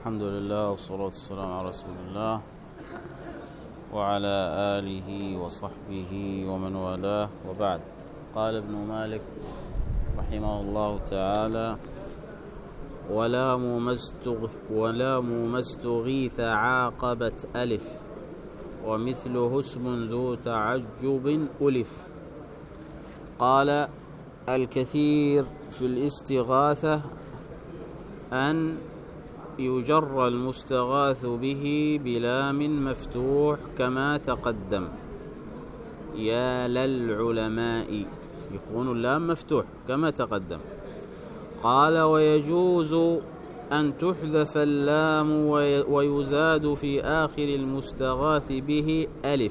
الحمد لله والصلاة والسلام على رسول الله وعلى آله وصحبه ومن والاه، وبعد. قال ابن مالك رحمه الله تعالى: ولام ما استغيث عاقبت ألف، ومثله اسم ذو تعجب ألف. قال: الكثير في الاستغاثة أن يجر المستغاث به بلام مفتوح كما تقدم. يا للعلماء، يكون اللام مفتوح كما تقدم. قال: ويجوز أن تحذف اللام ويزاد في آخر المستغاث به ألف،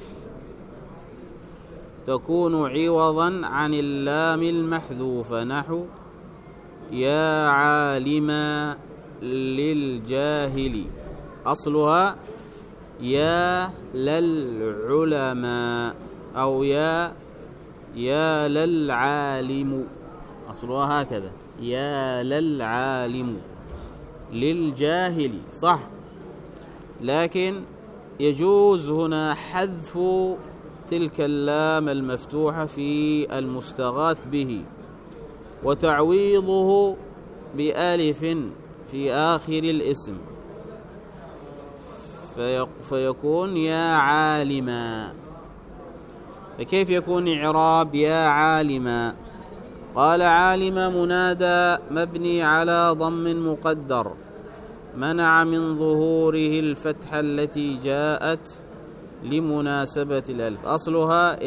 تكون عوضا عن اللام المحذوفة، نحو يا عالما للجاهل، أصلها يا للعلماء، أو يا للعالم، أصلها هكذا، يا للعالم للجاهل، صح. لكن يجوز هنا حذف تلك اللام المفتوحة في المستغاث به وتعويضه بألف في آخر الاسم، فيكون يا عالما. فكيف يكون إعراب يا عالما؟ قال: عالم منادى مبني على ضم مقدر، منع من ظهوره الفتحة التي جاءت لمناسبة الألف، أصلها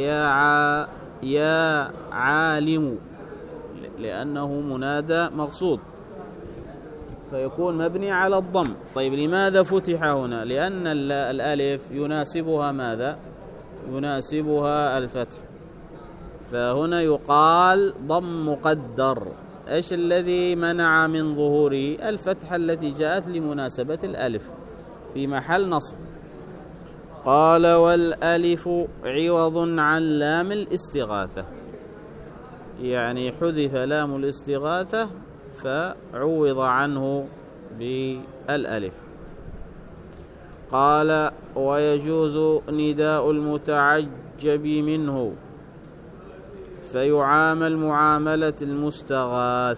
يا عالم، لأنه منادى مقصود، فيكون مبني على الضم. طيب، لماذا فتح هنا؟ لأن الألف يناسبها ماذا؟ يناسبها الفتح، فهنا يقال ضم مقدر. إيش الذي منع من ظهوره؟ الفتحة التي جاءت لمناسبة الألف في محل نصب. قال: والألف عوض عن لام الاستغاثة، يعني حذف لام الاستغاثة فعوض عنه بالألف. قال: ويجوز نداء المتعجب منه فيعامل معاملة المستغاث،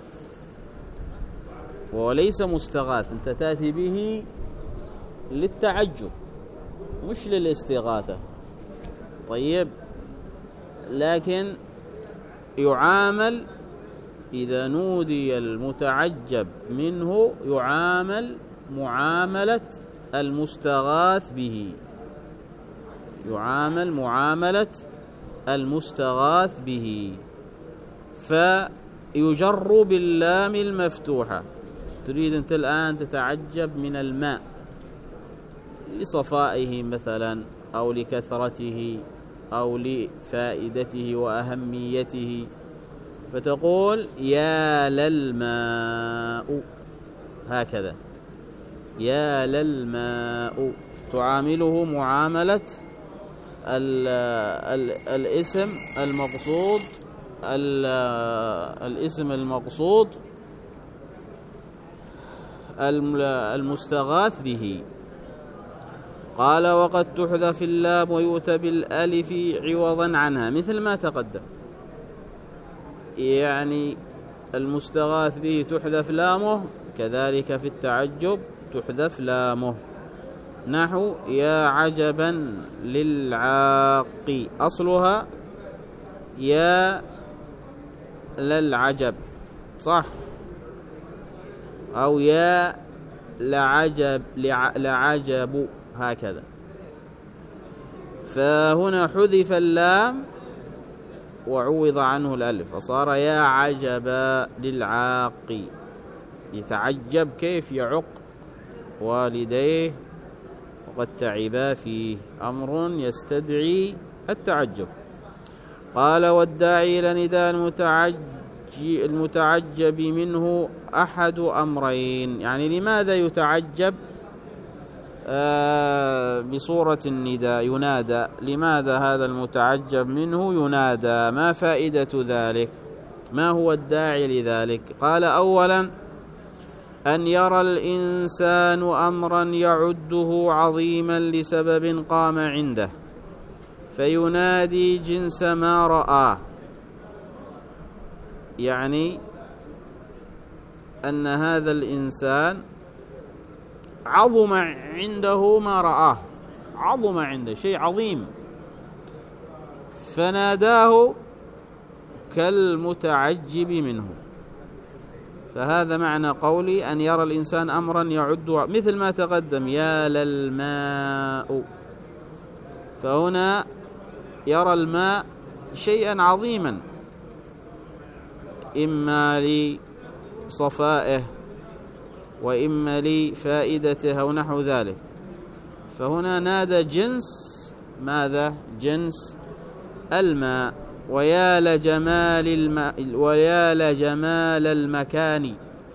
وليس مستغاث، أنت تأتي به للتعجب مش للاستغاثة. طيب، لكن يعامل إذا نودي المتعجب منه، يعامل معاملة المستغاث به، يعامل معاملة المستغاث به، فيجر باللام المفتوحة. تريد أنت الآن تتعجب من الماء لصفائه مثلا، أو لكثرته، أو لفائدته وأهميته، فتقول يا للماء، هكذا، يا للماء، تعامله معاملة الاسم المقصود، الاسم المقصود المستغاث به. قال: وقد تحذف اللام ويؤتى بالألف عوضا عنها، مثل ما تقدم، يعني المستغاث به تحذف لامه، كذلك في التعجب تحذف لامه، نحو يا عجبا للعاق، أصلها يا للعجب، صح، أو يا لعجب، هكذا. فهنا حذف اللام وعوض عنه الألف، فصار يا عجبا للعاق، يتعجب كيف يعق والديه وقد تعبا فيه، أمر يستدعي التعجب. قال: والداعي إلى نداء المتعجب منه أحد أمرين، يعني لماذا يتعجب بصورة النداء، ينادى؟ لماذا هذا المتعجب منه ينادى؟ ما فائدة ذلك؟ ما هو الداعي لذلك؟ قال: أولا أن يرى الإنسان أمرا يعده عظيما لسبب قام عنده فينادي جنس ما رآه، يعني أن هذا الإنسان عظم عنده ما رآه، عظم عنده شيء عظيم، فناداه كالمتعجب منه. فهذا معنى قولي أن يرى الإنسان أمرا يعد، مثل ما تقدم يا للماء، فهنا يرى الماء شيئا عظيما إما لصفائه وإما لفائدته أو نحو ذلك، فهنا نادى جنس ماذا؟ جنس الماء. ويا لجمال الماء، ويا لجمال المكان،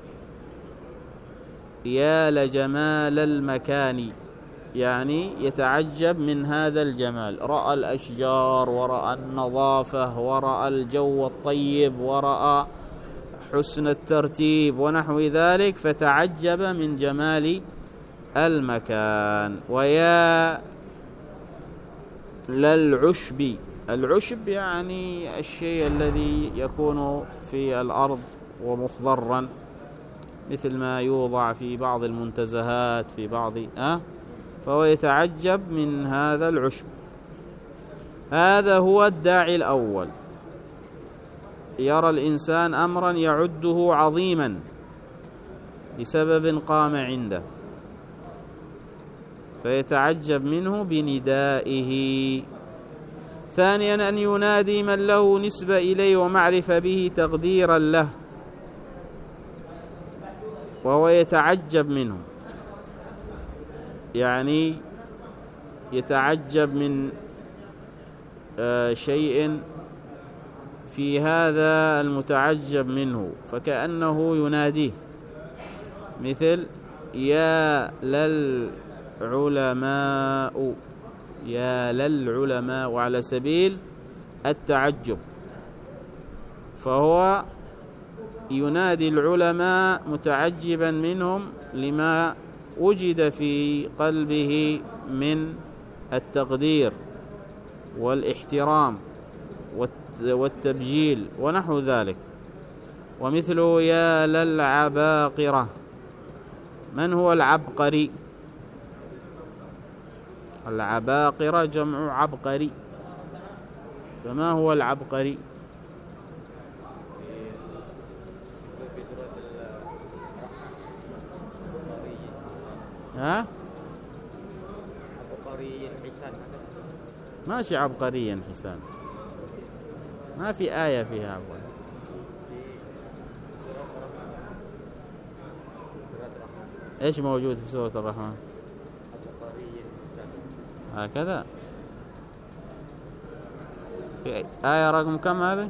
يا لجمال المكان، يعني يتعجب من هذا الجمال، رأى الأشجار ورأى النظافة ورأى الجو الطيب ورأى حسن الترتيب ونحو ذلك، فتعجب من جمال المكان. ويا للعشب، العشب يعني الشيء الذي يكون في الأرض ومخضرا، مثل ما يوضع في بعض المنتزهات في بعض فهو يتعجب من هذا العشب. هذا هو الداعي الأول، يرى الإنسان أمرا يعده عظيما لسبب قام عنده فيتعجب منه بندائه. ثانيا أن ينادي من له نسبة إليه ومعرفة به تقديرا له وهو يتعجب منه، يعني يتعجب من شيء في هذا المتعجب منه فكأنه يناديه، مثل يا للعلماء، يا للعلماء، وعلى سبيل التعجب، فهو ينادي العلماء متعجبا منهم لما وجد في قلبه من التقدير والاحترام والتبجيل ونحو ذلك. ومثله يا للعباقرة. من هو العبقري؟ العباقرة جمع عبقري، فما هو العبقري؟ عبقري حسان، ماشي عبقريا حسان، ما في آية فيها عبقري. ايش موجود في سورة الرحمن؟ عبقري حسان هكذا. في آية رقم كم هذه؟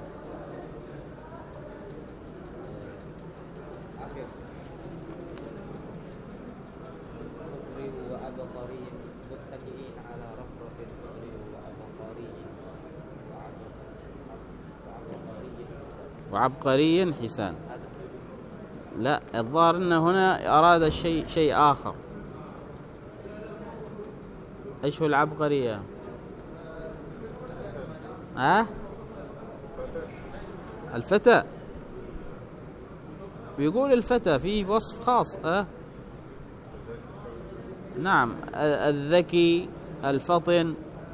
وعبقري حسان. لا، الظاهر أن هنا أراد شيء آخر. إيش هو العبقري؟ الفتى، بيقول الفتى في وصف خاص. نعم، الذكي الفطن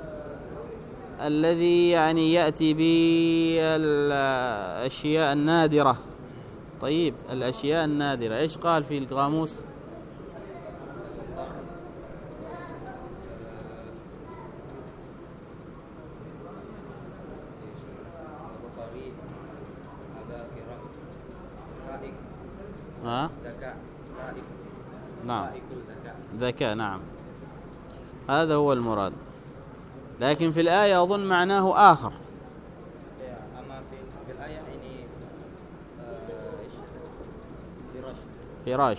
الذي يعني يأتي بالأشياء النادرة. طيب، الأشياء النادرة إيش قال في القاموس؟ نعم، ذكاء، نعم، هذا هو المراد، لكن في الآية أظن معناه آخر. أما في الآية ini فراش.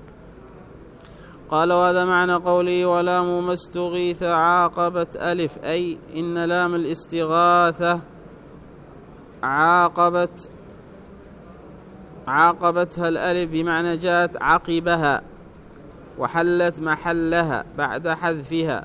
قال وهذا معنى قوله ولام ما استغيث عاقبت ألف، أي إن لام الاستغاثة عاقبت عاقبتها الألف بمعنى جاءت عقبها وحلت محلها بعد حذفها،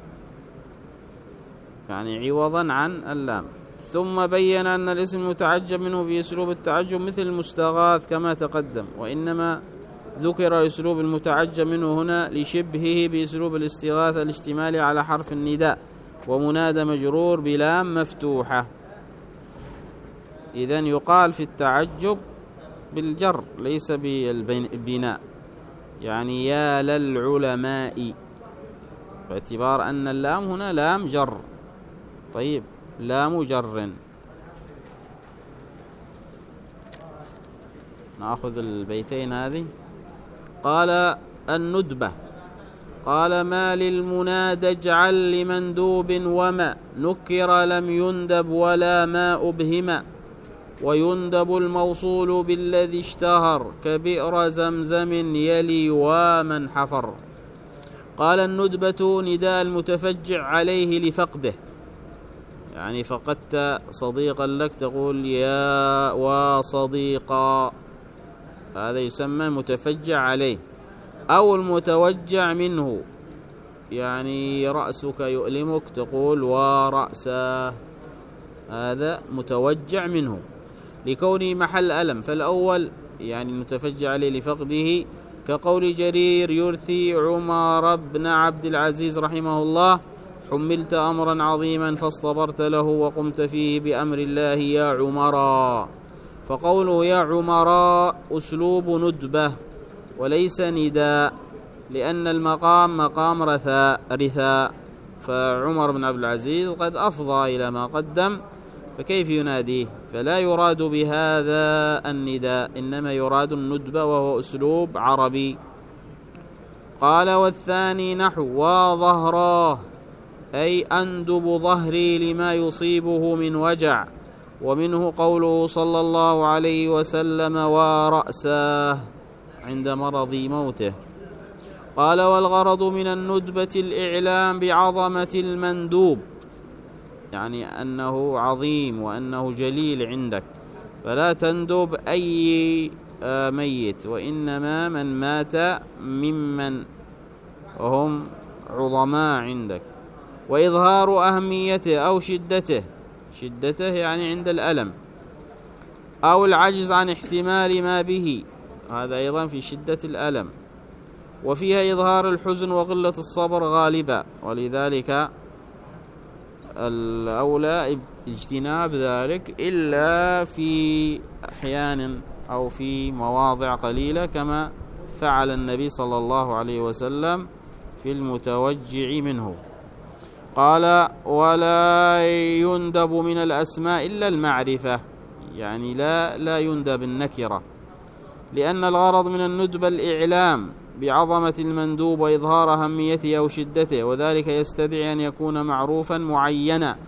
يعني عوضا عن اللام. ثم بين أن الاسم المتعجب منه في أسلوب التعجب مثل المستغاث كما تقدم، وإنما ذكر أسلوب المتعجب منه هنا لشبهه بأسلوب الاستغاثة الاشتمالي على حرف النداء ومنادى مجرور بلام مفتوحة. إذن يقال في التعجب بالجر ليس بالبناء، يعني يا للعلماء، باعتبار أن اللام هنا لام جر. طيب، لام جر. نأخذ البيتين هذه. قال الندبة، قال ما للمنادى اجعل لمندوب وما نكر لم يندب ولا ما أبهم، ويندب الموصول بالذي اشتهر كبئر زمزم يلي ومن حفر. قال الندبة نداء المتفجع عليه لفقده، يعني فقدت صديقا لك تقول يا وصديقا، هذا يسمى متفجع عليه. أو المتوجع منه، يعني رأسك يؤلمك تقول ورأسه، هذا متوجع منه لكونه محل ألم. فالأول يعني المتفجع عليه لفقده، كقول جرير يرثي عمر بن عبد العزيز رحمه الله حملت أمرا عظيما فاصطبرت له وقمت فيه بأمر الله يا عمرا. فقوله يا عمرا أسلوب ندبة وليس نداء، لأن المقام مقام رثاء، فعمر بن عبد العزيز قد أفضى إلى ما قدم، فكيف يناديه؟ فلا يراد بهذا النداء، إنما يراد الندبة وهو أسلوب عربي. قال والثاني نحو وظهراه، أي أندب ظهري لما يصيبه من وجع، ومنه قوله صلى الله عليه وسلم ورأساه عند مرض موته. قال والغرض من الندبة الإعلام بعظمة المندوب، يعني أنه عظيم وأنه جليل عندك، فلا تندب أي ميت، وإنما من مات ممن هم عظماء عندك. وإظهار أهميته أو شدته يعني عند الألم، أو العجز عن احتمال ما به، هذا أيضا في شدة الألم. وفيها إظهار الحزن وقلة الصبر غالبا، ولذلك الأولى اجتناب ذلك إلا في أحيان أو في مواضع قليلة، كما فعل النبي صلى الله عليه وسلم في المتوجع منه. قال ولا يندب من الأسماء إلا المعرفة، يعني لا يندب النكرة، لأن الغرض من الندبة الإعلام بعظمة المندوب وإظهار أهميته أو شدته، وذلك يستدعي أن يكون معروفا معينا،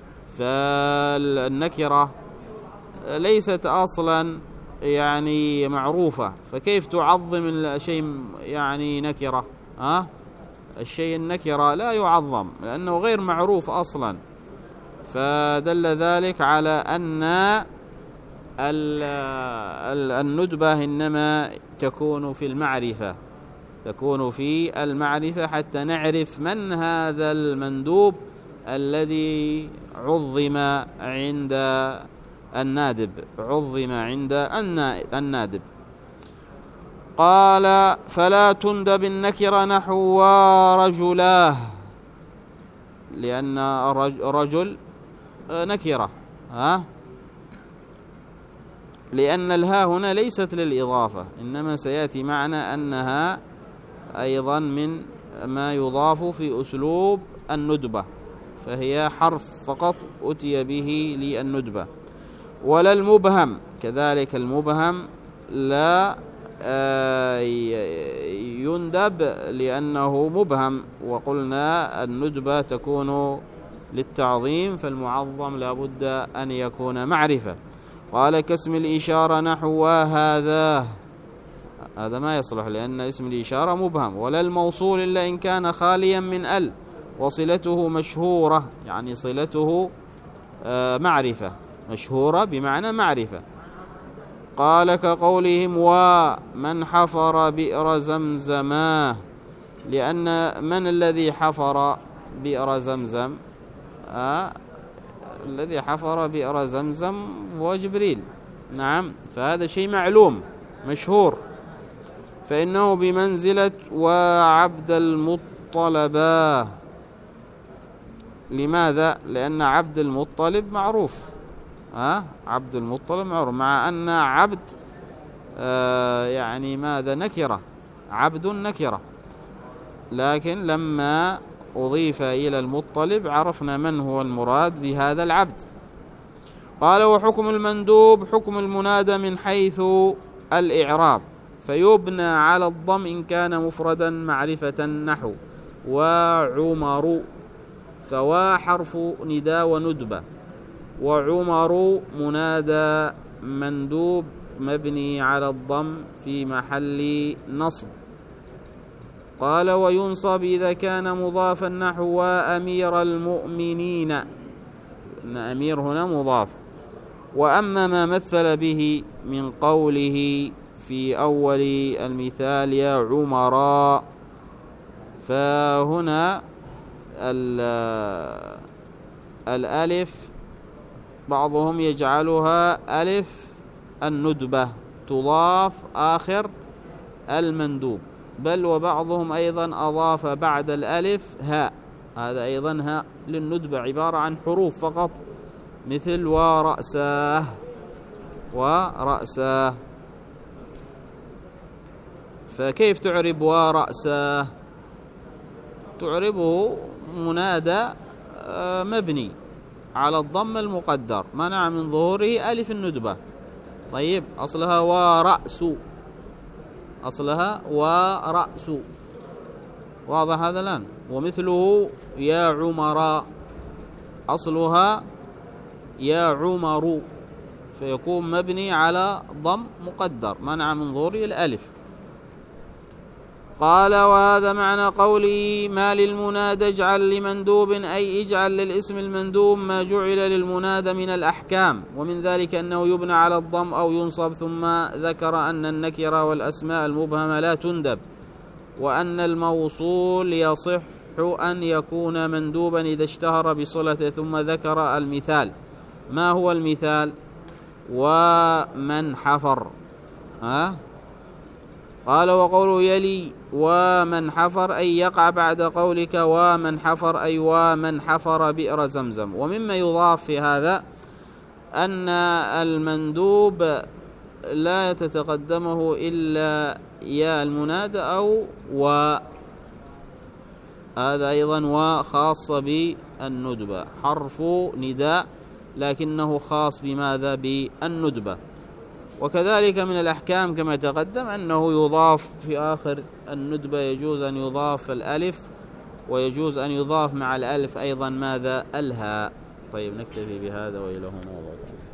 فالنكرة ليست أصلا يعني معروفة، فكيف تعظم الشيء يعني نكرة؟ الشيء النكرة لا يعظم لأنه غير معروف أصلا، فدل ذلك على أن الندبة إنما تكون في المعرفة، حتى نعرف من هذا المندوب الذي عظم عند النادب. قال فلا تندب النكرة نحو رجلاه، لأن رجل نكرة، لأن الها هنا ليست للإضافة، إنما سيأتي معنا أنها أيضا من ما يضاف في أسلوب الندبة، فهي حرف فقط أتي به للندبة. ولا المبهم كذلك، المبهم لا يندب لأنه مبهم، وقلنا الندبة تكون للتعظيم، فالمعظم لا بد أن يكون معرفة. قال كاسم الإشارة نحو هذا ما يصلح لأن اسم الإشارة مبهم. ولا الموصول إلا إن كان خاليا من ال، وصلته مشهورة، يعني صلته معرفة، مشهورة بمعنى معرفة. قال كقولهم ومن حفر بئر زمزما، لأن من الذي حفر بئر زمزم؟ الذي حفر بئر زمزم هو جبريل. نعم، فهذا شيء معلوم مشهور، فإنه بمنزلة وعبد المطلب. لماذا؟ لأن عبد المطلب معروف، عبد المطلب معروف، مع أن عبد يعني ماذا؟ نكرة، عبد نكرة، لكن لما أضيف إلى المطلب عرفنا من هو المراد بهذا العبد. قال وحكم المندوب حكم المنادى من حيث الإعراب، فيبنى على الضم إن كان مفردا معرفة، نحو وعمر، فوا حرف نداء وندبة، وعمر منادى مندوب مبني على الضم في محل نصب. قال وينصب إذا كان مضافا، نحو وأمير المؤمنين، إن أمير هنا مضاف. وأما ما مثل به من قوله في أول المثال يا عمراء، فهنا الألف بعضهم يجعلها ألف الندبة تضاف آخر المندوب، بل وبعضهم أيضا أضاف بعد الألف هاء، هذا أيضا هاء للندبة، عبارة عن حروف فقط، مثل ورأساه ورأساه. فكيف تعرب ورأساه؟ تعربه منادى مبني على الضم المقدر، منع من ظهوره ألف الندبة. طيب، أصلها ورأس، أصلها ورأس، واضح هذا الآن؟ ومثله يا عمراء، أصلها يا عمر، فيكون مبني على ضم مقدر منع من ظهوره الألف. قال وهذا معنى قوله ما للمنادى اجعل لمندوب، أي اجعل للاسم المندوب ما جعل للمنادى من الأحكام، ومن ذلك أنه يبنى على الضم أو ينصب. ثم ذكر أن النكرة والأسماء المبهمة لا تندب، وأن الموصول يصح أن يكون مندوبا إذا اشتهر بصلته. ثم ذكر المثال. ما هو المثال؟ ومن حفر، قال وقوله يلي ومن حفر أي يقع بعد قولك ومن حفر، أي ومن حفر بئر زمزم. ومما يضاف في هذا أن المندوب لا تتقدمه إلا يا المنادى أو و، هذا أيضا وخاصة بالندبة، حرف نداء لكنه خاص بماذا؟ بالندبة. وكذلك من الأحكام كما تقدم أنه يضاف في آخر الندبة، يجوز أن يضاف الألف، ويجوز أن يضاف مع الألف أيضا ماذا؟ الهاء. طيب، نكتفي بهذا وإلى هنا.